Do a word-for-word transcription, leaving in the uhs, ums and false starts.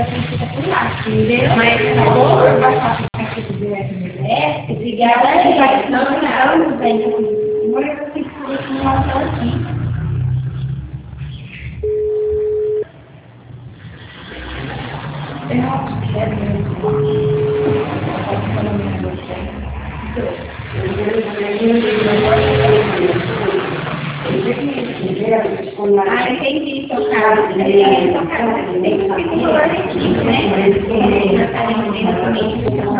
fica por lá. Entendeu? Mas se for baixar o aplicativo do F M S, se garante que não não vem com o eu vou ter que fazer simulação aqui. Eu acho que é mesmo. Ah, entendi, tocado. Entendi, tocado. Tem que ser né?